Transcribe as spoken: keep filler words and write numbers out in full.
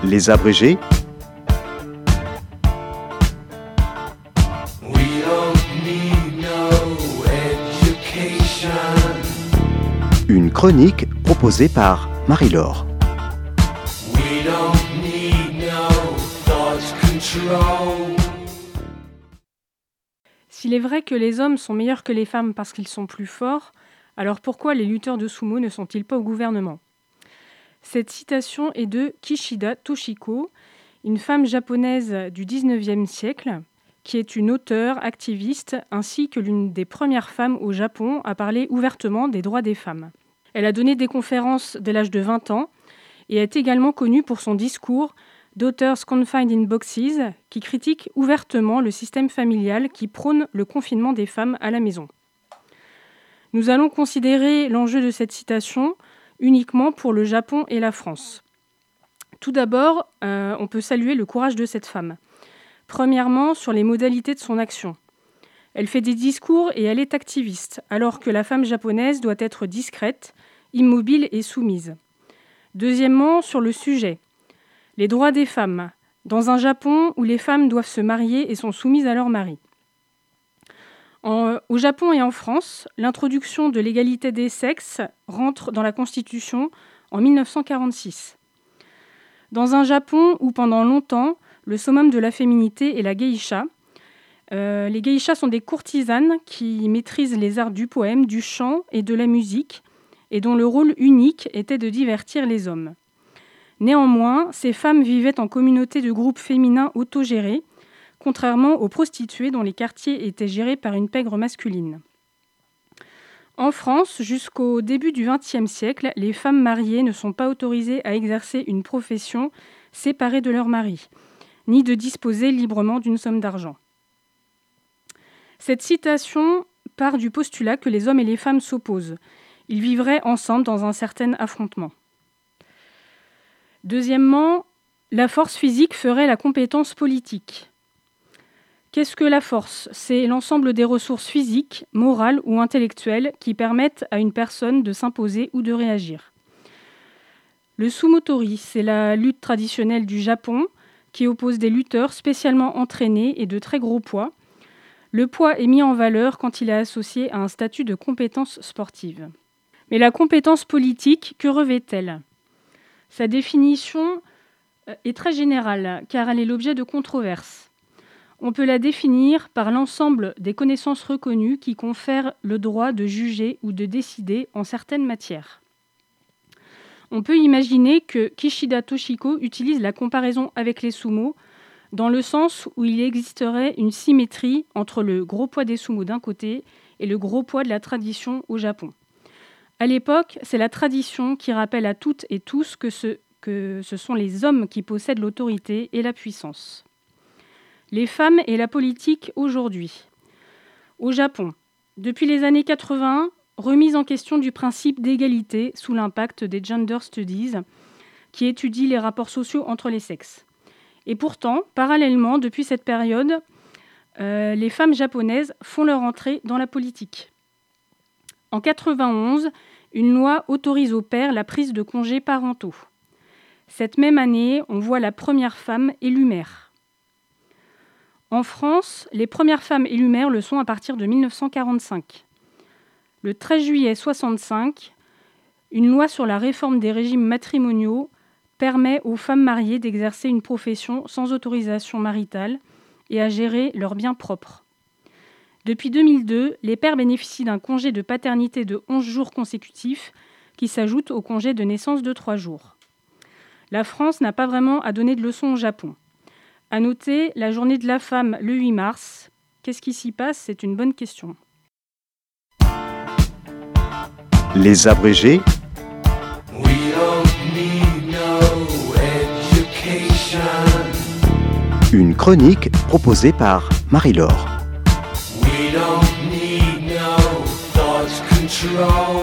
Les abrégés. Une chronique proposée par Marie-Laure. S'il est vrai que les hommes sont meilleurs que les femmes parce qu'ils sont plus forts, alors pourquoi les lutteurs de sumo ne sont-ils pas au gouvernement ? Cette citation est de Kishida Toshiko, une femme japonaise du dix-neuvième siècle, qui est une auteure, activiste, ainsi que l'une des premières femmes au Japon à parler ouvertement des droits des femmes. Elle a donné des conférences dès l'âge de vingt ans et est également connue pour son discours « Daughters Confined in Boxes » qui critique ouvertement le système familial qui prône le confinement des femmes à la maison. Nous allons considérer l'enjeu de cette citation uniquement pour le Japon et la France. Tout d'abord, euh, on peut saluer le courage de cette femme. Premièrement, sur les modalités de son action. Elle fait des discours et elle est activiste, alors que la femme japonaise doit être discrète, immobile et soumise. Deuxièmement, sur le sujet. Les droits des femmes, dans un Japon où les femmes doivent se marier et sont soumises à leur mari. En, au Japon et en France, l'introduction de l'égalité des sexes rentre dans la Constitution en mille neuf cent quarante-six. Dans un Japon où pendant longtemps, le summum de la féminité est la geisha. Euh, les geishas sont des courtisanes qui maîtrisent les arts du poème, du chant et de la musique, et dont le rôle unique était de divertir les hommes. Néanmoins, ces femmes vivaient en communauté de groupes féminins autogérés, contrairement aux prostituées dont les quartiers étaient gérés par une pègre masculine. En France, jusqu'au début du vingtième siècle, les femmes mariées ne sont pas autorisées à exercer une profession séparée de leur mari, ni de disposer librement d'une somme d'argent. Cette citation part du postulat que les hommes et les femmes s'opposent. Ils vivraient ensemble dans un certain affrontement. Deuxièmement, la force physique ferait la compétence politique. Qu'est-ce que la force ? C'est l'ensemble des ressources physiques, morales ou intellectuelles qui permettent à une personne de s'imposer ou de réagir. Le sumotori, c'est la lutte traditionnelle du Japon qui oppose des lutteurs spécialement entraînés et de très gros poids. Le poids est mis en valeur quand il est associé à un statut de compétence sportive. Mais la compétence politique, que revêt-elle ? Sa définition est très générale car elle est l'objet de controverses. On peut la définir par l'ensemble des connaissances reconnues qui confèrent le droit de juger ou de décider en certaines matières. On peut imaginer que Kishida Toshiko utilise la comparaison avec les sumo dans le sens où il existerait une symétrie entre le gros poids des sumo d'un côté et le gros poids de la tradition au Japon. À l'époque, c'est la tradition qui rappelle à toutes et tous que ce, que ce sont les hommes qui possèdent l'autorité et la puissance. Les femmes et la politique aujourd'hui. Au Japon, depuis les années quatre-vingts, remise en question du principe d'égalité sous l'impact des gender studies qui étudient les rapports sociaux entre les sexes. Et pourtant, parallèlement, depuis cette période, euh, les femmes japonaises font leur entrée dans la politique. En quatre-vingt-onze, une loi autorise aux pères la prise de congés parentaux. Cette même année, on voit la première femme élue maire. En France, les premières femmes élues maires le sont à partir de mille neuf cent quarante-cinq. Le treize juillet soixante-cinq, une loi sur la réforme des régimes matrimoniaux permet aux femmes mariées d'exercer une profession sans autorisation maritale et à gérer leurs biens propres. Depuis deux mille deux, les pères bénéficient d'un congé de paternité de onze jours consécutifs qui s'ajoute au congé de naissance de trois jours. La France n'a pas vraiment à donner de leçons au Japon. À noter la journée de la femme le huit mars. Qu'est-ce qui s'y passe ? C'est une bonne question. Les abrégés. Une chronique proposée par Marie-Laure. We don't need no thought control.